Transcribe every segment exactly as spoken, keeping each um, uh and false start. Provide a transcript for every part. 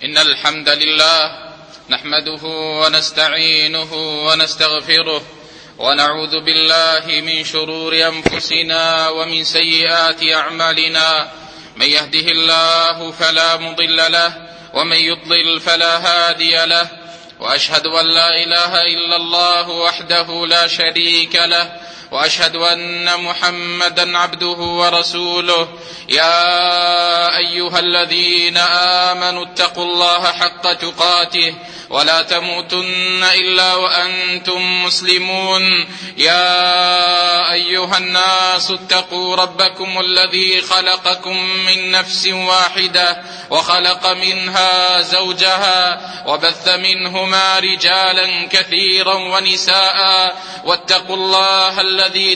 إن الحمد لله نحمده ونستعينه ونستغفره ونعوذ بالله من شرور أنفسنا ومن سيئات أعمالنا. من يهده الله فلا مضل له ومن يضلل فلا هادي له، وأشهد أن لا إله إلا الله وحده لا شريك له، وأشهد أن محمدا عبده ورسوله. يا أيها الذين آمنوا اتقوا الله حق تقاته ولا تموتن إلا وأنتم مسلمون. يا أيها الناس اتقوا ربكم الذي خلقكم من نفس واحدة وخلق منها زوجها وبث منهما رجالا كثيرا ونساء، واتقوا الله الذي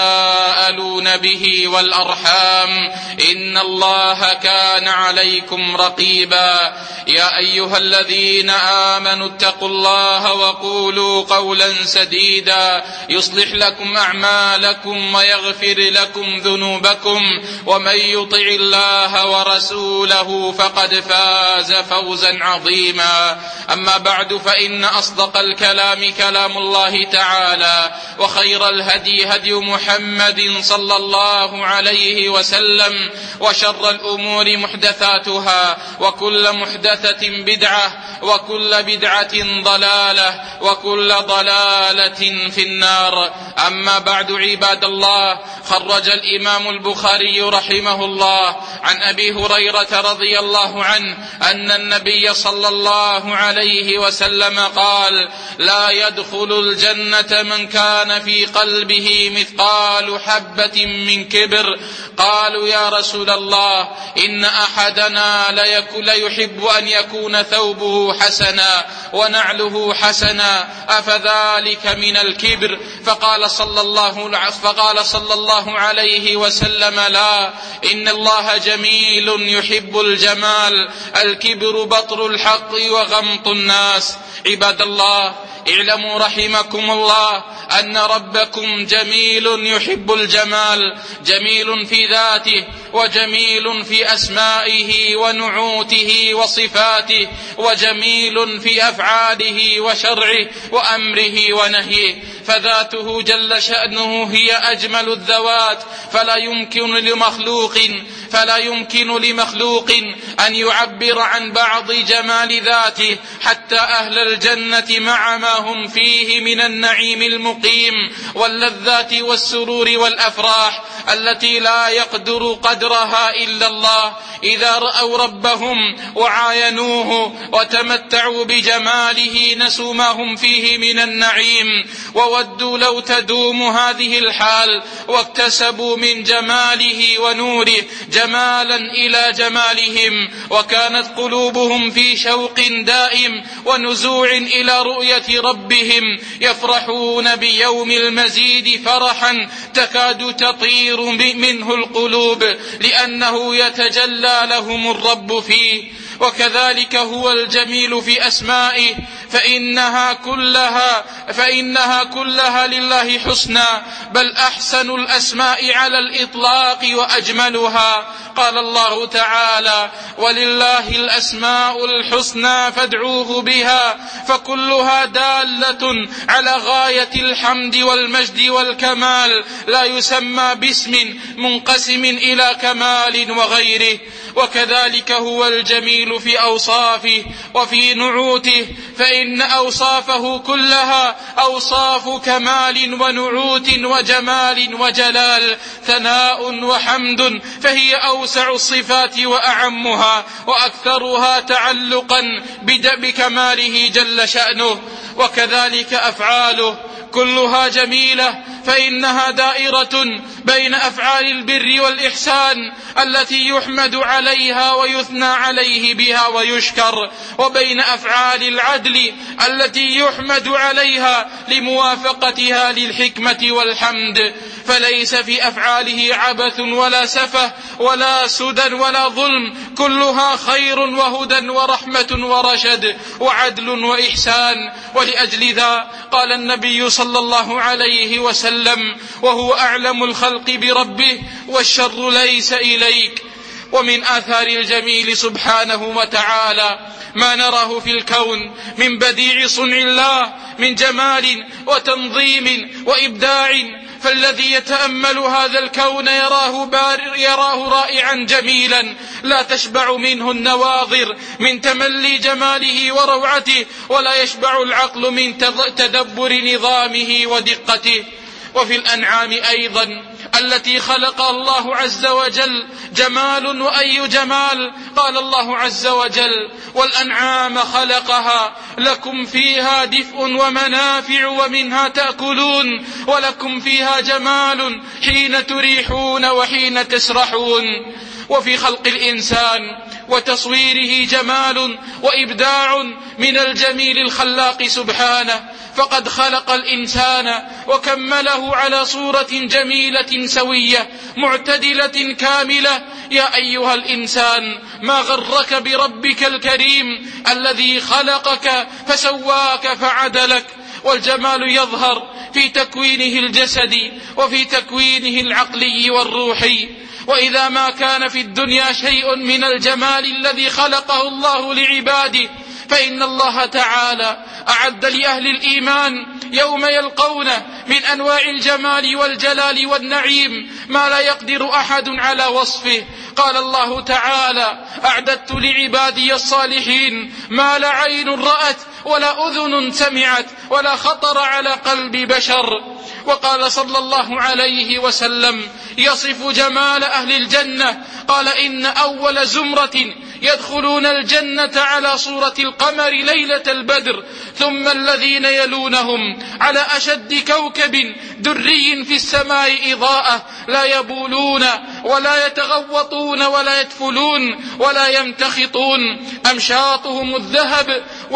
تساءلون به والأرحام إن الله كان عليكم رقيبا. يا أيها الذين آمنوا اتقوا الله وقولوا قولا سديدا يصلح لكم أعمالكم ويغفر لكم ذنوبكم، ومن يطع الله ورسوله فقد فاز فوزا عظيما. أما بعد، فإن أصدق الكلام كلام الله تعالى، وخير الهدي هدي محمد صلى الله عليه وسلم، وشر الأمور محدثاتها، وكل محدثة بدعة، وكل بدعة ضلالة، وكل ضلالة في النار. أما بعد، عباد الله، خرج الإمام البخاري رحمه الله عن أبي هريرة رضي الله عنه أن النبي صلى الله عليه وسلم قال: لا يدخل الجنة من كان في قلبه مثقال حبة من كبر. قالوا: يا رسول الله، إن أحدنا ليحب أن يكون ثوبه حسنا ونعله حسنا، أفذلك من الكبر؟ فقال صلى الله فقال صلى الله عليه وسلم: لا، إن الله جميل يحب الجمال، الكبر بطر الحق وغمط الناس. عباد الله، اعلموا رحمكم الله أن ربكم جميل يحب الجمال، جميل في ذاته، وجميل في أسمائه ونعوته وصفاته، وجميل في أفعاله وشرعه وأمره ونهيه، فذاته جل شأنه هي أجمل الذوات، فلا يمكن لمخلوق فلا يمكن لمخلوق أن يعبر عن بعض جمال ذاته، حتى أهل الجنة مع ما هم فيه من النعيم المقيم واللذات والسرور والأفراح التي لا يقدر قدرها إلا الله، إذا رأوا ربهم وعاينوه وتمتعوا بجماله نسوا ما هم فيه من النعيم، وودوا لو تدوم هذه الحال، واكتسبوا من جماله ونوره جمالا إلى جمالهم، وكانت قلوبهم في شوق دائم ونزوع إلى رؤية ربهم، يفرحون بيوم المزيد فرحا تكاد تطير منه القلوب، لأنه يتجلى لهم الرب فيه. وكذلك هو الجميل في أسمائه، فإنها كلها فإنها كلها لله حسنى، بل أحسن الأسماء على الإطلاق وأجملها. قال الله تعالى: ولله الأسماء الحسنى فادعوه بها، فكلها دالة على غاية الحمد والمجد والكمال، لا يسمى باسم منقسم إلى كمال وغيره. وكذلك هو الجميل في أوصافه وفي نعوته، فإن أوصافه كلها أوصاف كمال ونعوت وجمال وجلال، ثناء وحمد، فهي أوسع الصفات وأعمها وأكثرها تعلقا بكماله جل شأنه. وكذلك أفعاله كلها جميلة، فإنها دائرة بين أفعال البر والإحسان التي يحمد عليها ويثنى عليه بها ويشكر، وبين أفعال العدل التي يحمد عليها لموافقتها للحكمة والحمد. فليس في أفعاله عبث ولا سفه ولا سدى ولا ظلم، كلها خير وهدى ورحمة ورشد وعدل وإحسان. ولأجل ذا قال النبي صلى الله عليه وسلم وهو أعلم الخلق بربه: والشر ليس إليك ومن آثار الجميل سبحانه وتعالى ما نراه في الكون من بديع صنع الله من جمال وتنظيم وإبداع، فالذي يتأمل هذا الكون يراه, بار يراه رائعا جميلا لا تشبع منه النواظر من تملي جماله وروعته، ولا يشبع العقل من تدبر نظامه ودقته. وفي الأنعام أيضا التي خلق الله عز وجل جمال وأي جمال. قال الله عز وجل: والأنعام خلقها لكم فيها دفء ومنافع ومنها تأكلون ولكم فيها جمال حين تريحون وحين تسرحون. وفي خلق الإنسان وتصويره جمال وإبداع من الجميل الخلاق سبحانه، فقد خلق الإنسان وكمله على صورة جميلة سوية معتدلة كاملة. يا أيها الإنسان ما غرك بربك الكريم الذي خلقك فسواك فعدلك. والجمال يظهر في تكوينه الجسدي وفي تكوينه العقلي والروحي. وإذا ما كان في الدنيا شيء من الجمال الذي خلقه الله لعباده، فإن الله تعالى أعد لأهل الإيمان يوم يلقونه من أنواع الجمال والجلال والنعيم ما لا يقدر أحد على وصفه. قال الله تعالى: أعددت لعبادي الصالحين ما لا عين رأت ولا أذن سمعت ولا خطر على قلب بشر. وقال صلى الله عليه وسلم يصف جمال أهل الجنة، قال: إن أول زمرة يدخلون الجنة على صورة القمر ليلة البدر، ثم الذين يلونهم على أشد كوكب دري في السماء إضاءة، لا يبولون ولا يتغوطون ولا يتفلون ولا يمتخطون، أمشاطهم الذهب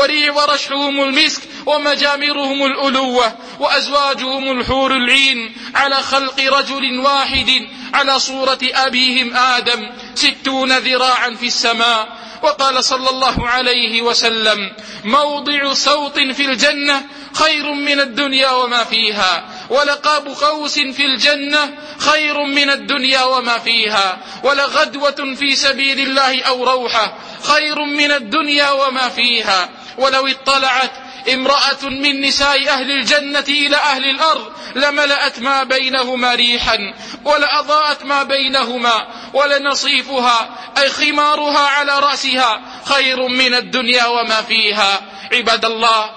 ورشحهم المسك ومجامرهم الألوة وأزواجهم الحور العين، على خلق رجل واحد على صورة أبيهم آدم ستون ذراعا في السماء. وقال صلى الله عليه وسلم: موضع صوت في الجنة خير من الدنيا وما فيها، ولقاب قوس في الجنة خير من الدنيا وما فيها، ولغدوة في سبيل الله أو روحة خير من الدنيا وما فيها. ولو اطلعت امرأة من نساء أهل الجنة إلى أهل الأرض لملأت ما بينهما ريحا ولأضاءت ما بينهما، ولنصيفها أي خمارها على رأسها خير من الدنيا وما فيها. عباد الله،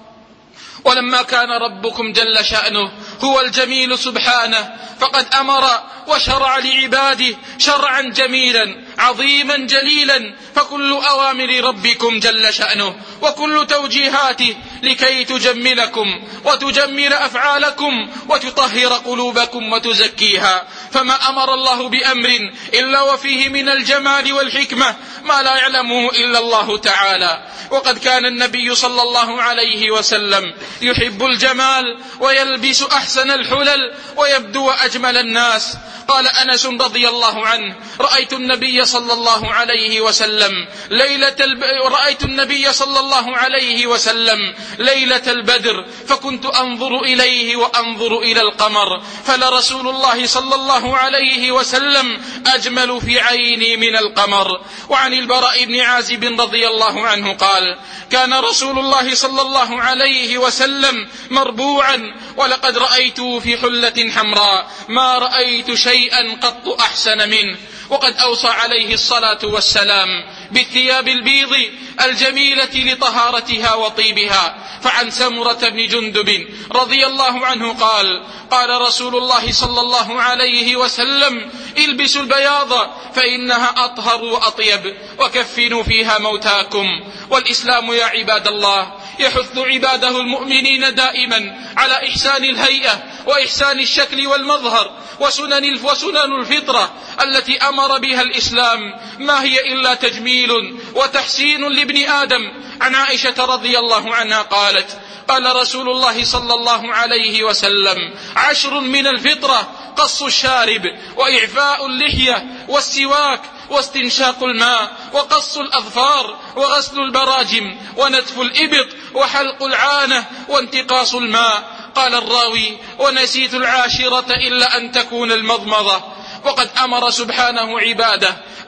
ولما كان ربكم جل شأنه هو الجميل سبحانه، فقد أمر وشرع لعباده شرعا جميلا عظيما جليلا، فكل أوامر ربكم جل شأنه وكل توجيهاته لكي تجملكم وتجمل أفعالكم وتطهر قلوبكم وتزكيها. فما أمر الله بأمر إلا وفيه من الجمال والحكمة ما لا يعلمه إلا الله تعالى. وقد كان النبي صلى الله عليه وسلم يحب الجمال ويلبس أحسن الحلل ويبدو أجمل الناس. قال أنس رضي الله عنه: رأيت النبي صلى الله عليه وسلم ليلة الب... رأيت النبي صلى الله عليه وسلم ليلة البدر، فكنت أنظر إليه وأنظر إلى القمر، فلرسول الله صلى الله عليه وسلم أجمل في عيني من القمر. وعن البراء بن عازب رضي الله عنه قال: كان رسول الله صلى الله عليه وسلم مربوعا، ولقد رأيته في حلة حمراء ما رأيت شيئا قط أحسن منه. وقد أوصى عليه الصلاة والسلام بالثياب البيض الجميلة لطهارتها وطيبها. فعن سمرة بن جندب رضي الله عنه قال: قال رسول الله صلى الله عليه وسلم: البسوا البياض فإنها أطهر وأطيب، وكفنوا فيها موتاكم. والإسلام يا عباد الله يحث عباده المؤمنين دائما على إحسان الهيئة وإحسان الشكل والمظهر وسنن وسنن الفطرة التي أمر بها الإسلام، ما هي إلا تجميل وتحسين لابن آدم. عن عائشة رضي الله عنها قالت: قال رسول الله صلى الله عليه وسلم: عشر من الفطرة: قص الشارب وإعفاء اللحية والسواك واستنشاق الماء وقص الأظفار وغسل البراجم ونتف الإبط وحلق العانة وانتقاص الماء. قال الراوي: ونسيت العاشرة إلا أن تكون المضمضة. وقد أمر سبحانه عباده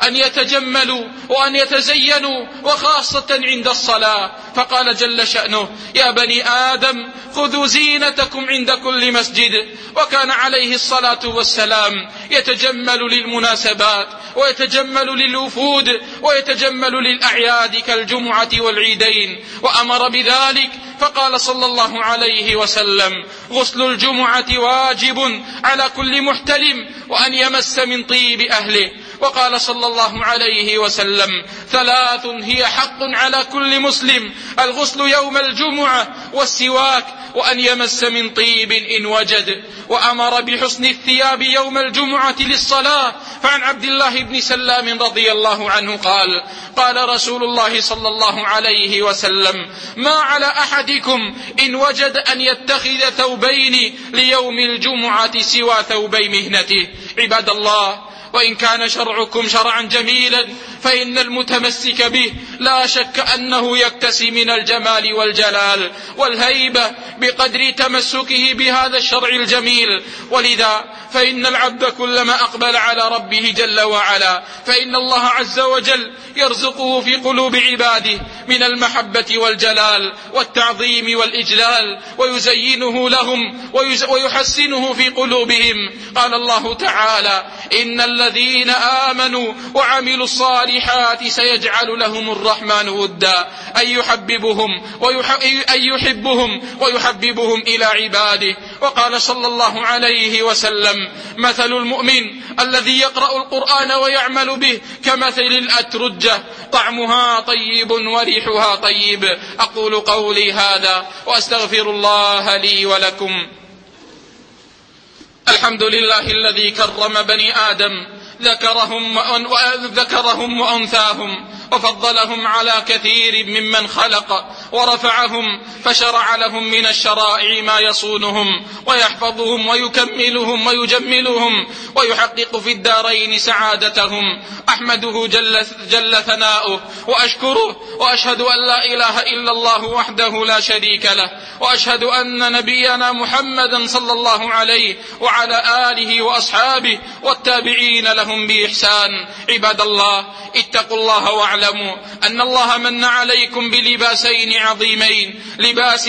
أن يتجملوا وأن يتزينوا، وخاصة عند الصلاة. فقال جل شأنه: يا بني آدم خذوا زينتكم عند كل مسجد. وكان عليه الصلاة والسلام يتجمل للمناسبات، ويتجمل للوفود، ويتجمل للأعياد كالجمعة والعيدين، وأمر بذلك. فقال صلى الله عليه وسلم: غسل الجمعة واجب على كل محتلم، وأن يمس من طيب أهله. وقال صلى الله عليه وسلم: ثلاث هي حق على كل مسلم: الغسل يوم الجمعة، والسواك، وأن يمس من طيب إن وجد. وأمر بحسن الثياب يوم الجمعة للصلاة. فعن عبد الله بن سلام رضي الله عنه قال: قال رسول الله صلى الله عليه وسلم: ما على أحدكم إن وجد أن يتخذ ثوبين ليوم الجمعة سوى ثوبي مهنته. عباد الله، وإن كان شرعكم شرعا جميلا فإن المتمسك به لا شك أنه يكتسي من الجمال والجلال والهيبة بقدر تمسكه بهذا الشرع الجميل. ولذا فإن العبد كلما أقبل على ربه جل وعلا فإن الله عز وجل يرزقه في قلوب عباده من المحبة والجلال والتعظيم والإجلال، ويزينه لهم ويحسنه في قلوبهم. قال الله تعالى: إن الذين آمنوا وعملوا الصالحات سيجعل لهم الرحمن ودا، أي يحببهم أي يحبهم ويحببهم إلى عباده. وقال صلى الله عليه وسلم: مثل المؤمن الذي يقرأ القرآن ويعمل به كمثل الأترجة، طعمها طيب وريحها طيب. أقول قولي هذا وأستغفر الله لي ولكم. الحمد لله الذي كرم بني آدم، ذكرهم وذكرهم وأنثاهم، وفضلهم على كثير ممن خلق، ورفعهم فشرع لهم من الشرائع ما يصونهم ويحفظهم ويكملهم ويجملهم ويحقق في الدارين سعادتهم. أحمده جل, جل ثناؤه وأشكره، وأشهد أن لا إله إلا الله وحده لا شريك له، وأشهد أن نبينا محمدا صلى الله عليه وعلى آله وأصحابه والتابعين لهم بإحسان. عباد الله، اتقوا الله واعلموا أن الله من عليكم بلباسين عظيمين: لباس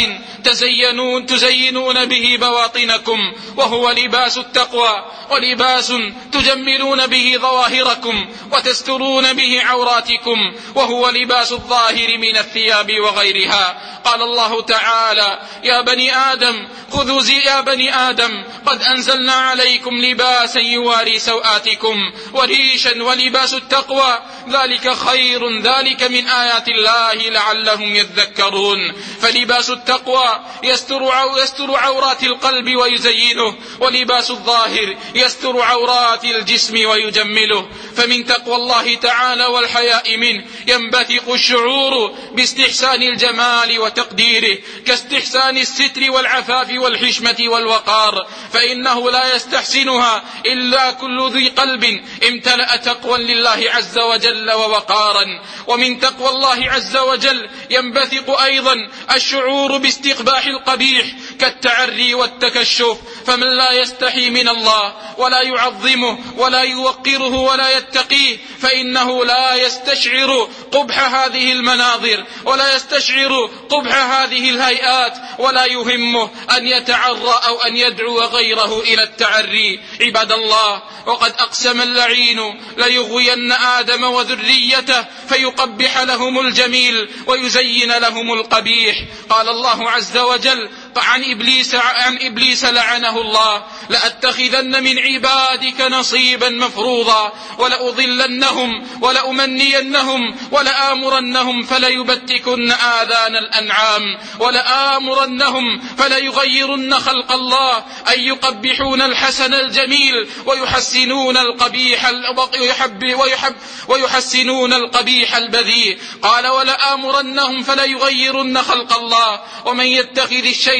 تزينون تزينون به بواطنكم وهو لباس التقوى، ولباس تجملون به ظواهركم وتسترون به عوراتكم وهو لباس الظاهر من الثياب وغيرها. قال الله تعالى: يا بني آدم خذوا زي يا بني آدم قد أنزلنا عليكم لباسا يواري سوآتكم وريشا ولباس التقوى ذلك خير، ذلك من آيات الله لعلهم يذكرون. فلباس التقوى يستر يستر عورات القلب ويزينه، ولباس الظاهر يستر عورات الجسم ويجمله. فمن تقوى الله تعالى والحياء منه ينبثق الشعور باستحسان الجمال وتقديره، كاستحسان الستر والعفاف والحشمة والوقار، فإنه لا يستحسنها إلا كل ذي قلب امتلأ تقوى لله عز وجل ووقارا. ومن تقوى الله عز وجل ينبثق أيضا الشعور باستقباح القبيح كالتعري والتكشف. فمن لا يستحي من الله ولا يعظمه ولا يوقره ولا يتقيه فإنه لا يستشعر قبح هذه المناظر ولا يستشعر قبح هذه الهيئات، ولا يهمه أن يتعرى أو أن يدعو غيره إلى التعري. عباد الله، وقد أقسم اللعين ليغوين آدم وذريته فيقبح لهم الجميل ويزين لهم القبيح. قال الله عز وجل عن إبليس, عن إبليس لعنه الله: لأتخذن من عبادك نصيبا مفروضا ولأضلنهم ولأمنينهم ولآمرنهم فليبتكن آذان الأنعام ولآمرنهم فليغيرن خلق الله، أن يقبحون الحسن الجميل ويحسنون القبيح ويحب ويحب ويحسنون القبيح البذيء. قال: ولآمرنهم فليغيرن خلق الله، ومن يتخذ الشيطان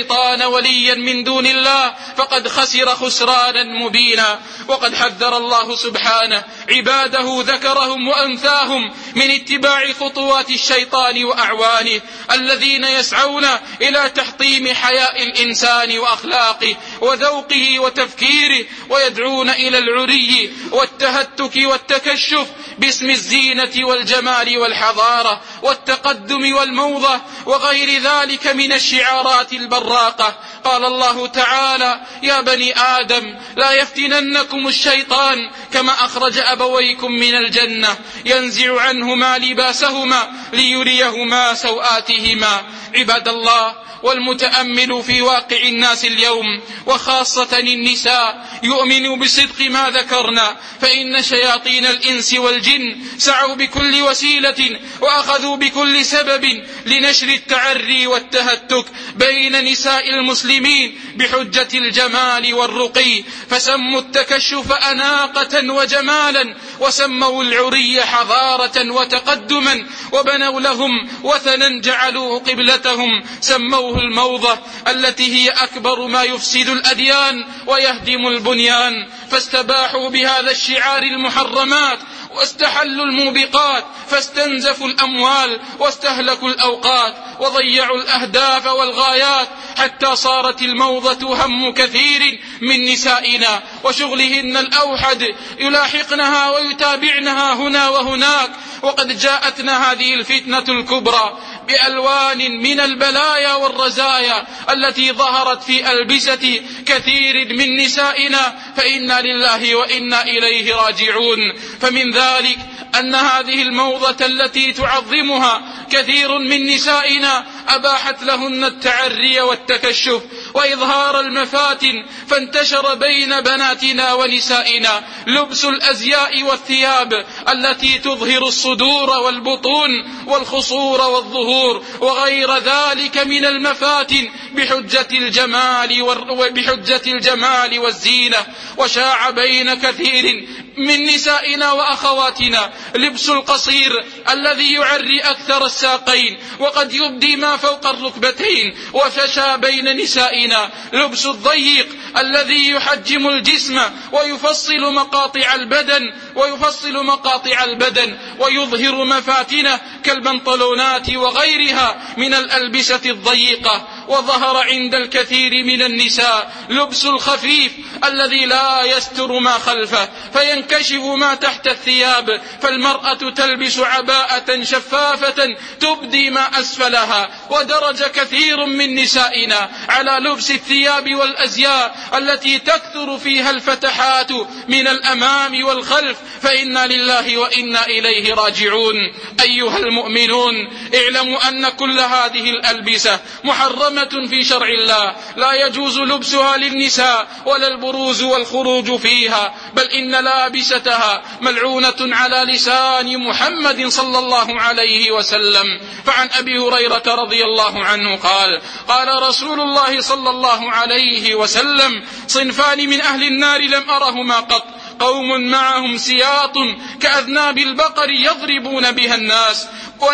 الشيطان وليا من دون الله فقد خسر خسرانا مبينا. وقد حذر الله سبحانه عباده ذكرهم وأنثاهم من اتباع خطوات الشيطان وأعوانه الذين يسعون إلى تحطيم حياء الإنسان وأخلاقه وذوقه وتفكيره، ويدعون إلى العري والتهتك والتكشف باسم الزينة والجمال والحضارة والتقدم والموضة وغير ذلك من الشعارات البراقة. قال الله تعالى: يا بني آدم لا يفتننكم الشيطان كما أخرج أبويكم من الجنة ينزع عنهما لباسهما ليريهما سوآتهما. عباد الله، والمتأمل في واقع الناس اليوم وخاصة النساء يؤمن بصدق ما ذكرنا، فإن شياطين الإنس والجن سعوا بكل وسيلة وأخذوا بكل سبب لنشر التعري والتهتك بين نساء المسلمين بحجة الجمال والرقي، فسموا التكشف أناقة وجمالا، وسموا العري حضارة وتقدما، وبنوا لهم وثنا جعلوه قبلتهم سموه الموضة التي هي أكبر ما يفسد الأديان ويهدم البنيان، فاستباحوا بهذا الشعار المحرمات واستحلوا الموبقات، فاستنزفوا الأموال واستهلكوا الأوقات وضيعوا الأهداف والغايات، حتى صارت الموضة هم كثير من نسائنا وشغلهن الأوحد، يلاحقنها ويتابعنها هنا وهناك. وقد جاءتنا هذه الفتنة الكبرى بألوان من البلايا والرزايا التي ظهرت في ألبسة كثير من نسائنا، فإنا لله وإنا إليه راجعون. فمن ذلك أن هذه الموضة التي تعظمها كثير من نسائنا أباحت لهن التعري والتكشف وإظهار المفاتن، فانتشر بين بناتنا ونسائنا لبس الأزياء والثياب التي تظهر الصدور والبطون والخصور والظهور وغير ذلك من المفاتن بحجة الجمال وبحجة الجمال والزينة. وشاع بين كثير من نسائنا وأخواتنا لبس القصير الذي يعري أكثر الساقين وقد يبدي ما فوق الركبتين، وفشى بين نسائنا لبس الضيق الذي يحجم الجسم ويفصل مقاطع البدن ويفصل مقاطع البدن ويظهر مفاتنه كالبنطلونات وغيرها من الألبسة الضيقة. وظهر عند الكثير من النساء لبس الخفيف الذي لا يستر ما خلفه فينكشف ما تحت الثياب، فالمرأة تلبس عباءة شفافة تبدي ما أسفلها. ودرج كثير من نسائنا على لبس الثياب والأزياء التي تكثر فيها الفتحات من الأمام والخلف، فإنا لله وإنا إليه راجعون. أيها المؤمنون، اعلموا أن كل هذه الألبسة محرمة في شرع الله، لا يجوز لبسها للنساء ولا البروز والخروج فيها، بل إن لابستها ملعونة على لسان محمد صلى الله عليه وسلم. فعن أبي هريرة رضي الله عنه قال: قال رسول الله صلى الله عليه وسلم: صنفان من أهل النار لم أرهما قط، قوم معهم سياط كأذناب البقر يضربون بها الناس،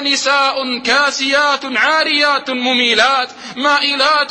ونساء كاسيات عاريات مميلات مائلات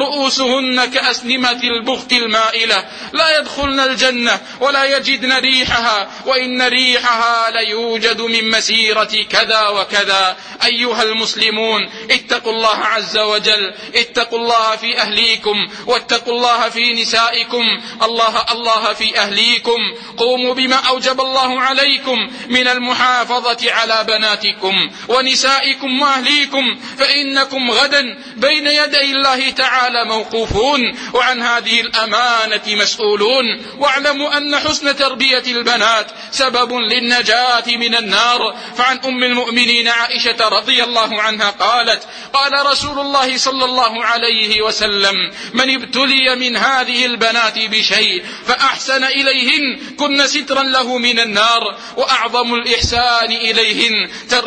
رؤوسهن كأسنمة البخت المائلة، لا يدخلن الجنة ولا يجدن ريحها، وإن ريحها ليوجد من مسيرة كذا وكذا. أيها المسلمون، اتقوا الله عز وجل، اتقوا الله في أهليكم، واتقوا الله في نسائكم، الله الله في أهليكم. قوموا بما أوجب الله عليكم من المحافظة على بناتكم ونسائكم وأهليكم، فإنكم غدا بين يدي الله تعالى موقوفون، وعن هذه الأمانة مسؤولون. واعلموا أن حسن تربية البنات سبب للنجاة من النار. فعن أم المؤمنين عائشة رضي الله عنها قالت: قال رسول الله صلى الله عليه وسلم: من ابتلي من هذه البنات بشيء فأحسن إليهن كن سترا له من النار، وأعظم الإحسان إليهن تربيتهن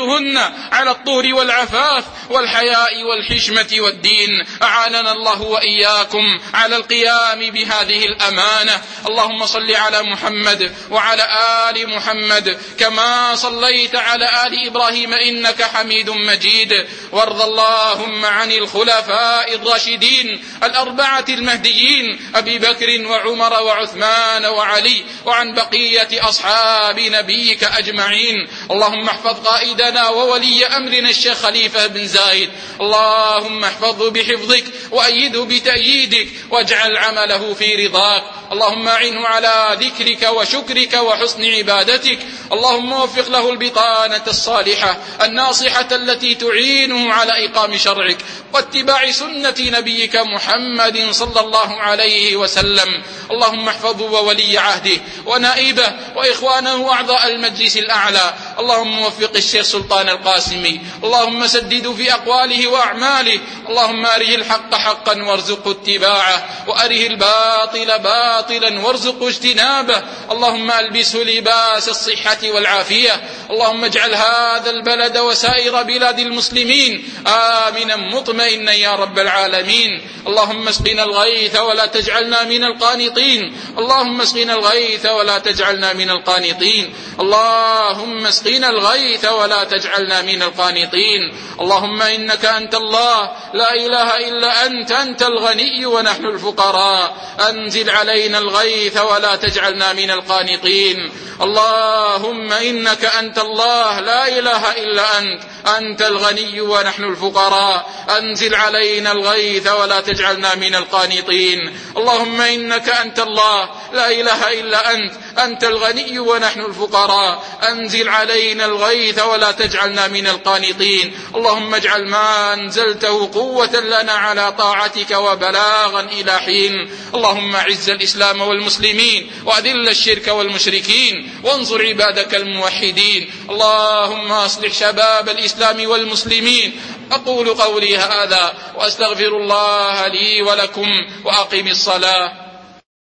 كلهن على الطهر والعفاف والحياء والحشمة والدين. أعاننا الله وإياكم على القيام بهذه الأمانة. اللهم صل على محمد وعلى آل محمد كما صليت على آل إبراهيم إنك حميد مجيد. وارض اللهم عن الخلفاء الراشدين الأربعة المهديين أبي بكر وعمر وعثمان وعلي وعن بقية أصحاب نبيك أجمعين. اللهم احفظ قائدنا وولي أمرنا الشيخ خليفة بن زايد، اللهم احفظه بحفظك وأيده بتأييدك واجعل عمله في رضاك. اللهم أعنه على ذكرك وشكرك وحسن عبادتك. اللهم وفق له البطانة الصالحة الناصحة التي تعينه على إقام شرعك واتباع سنة نبيك محمد صلى الله عليه وسلم. اللهم احفظه وولي عهده ونائبه وإخوانه أعضاء المجلس الأعلى. اللهم وفق الشيخ سلطان القاسمي، اللهم سدده في أقواله وأعماله. اللهم أره الحق حقا وارزقه اتباعه وأره الباطل باطلا وارزقه اجتنابه. اللهم ألبسه لباس الصحة والعافية. اللهم اجعل هذا البلد وسائر بلاد المسلمين آمنا مطمئنا يا رب العالمين. اللهم اسقنا الغيث ولا تجعلنا من القانطين. اللهم اسقنا الغيث ولا تجعلنا من القانطين. اللهم اسقنا الغيث ولا تجعلنا من القانطين. اللهم إنك أنت الله لا إله إلا أنت، أنت الغني ونحن الفقراء. أنزل علينا الغيث ولا تجعلنا من القانطين. اللهم إنك أنت الله لا إله إلا أنت، أنت الغني ونحن الفقراء. أنزل علينا الغيث ولا تجعلنا من القانطين. اللهم إنك أنت الله لا إله إلا أنت، أنت الغني ونحن الفقراء. أنزل علينا الغيث ولا تجعلنا من القانطين. اللهم اجعل ما أنزلته قوة لنا على طاعتك وبلاغا إلى حين. اللهم أعز الإسلام والمسلمين وأذل الشرك والمشركين وانصر عبادك الموحدين. اللهم أصلح شباب الإسلام والمسلمين. أقول قولي هذا وأستغفر الله لي ولكم وأقم الصلاة.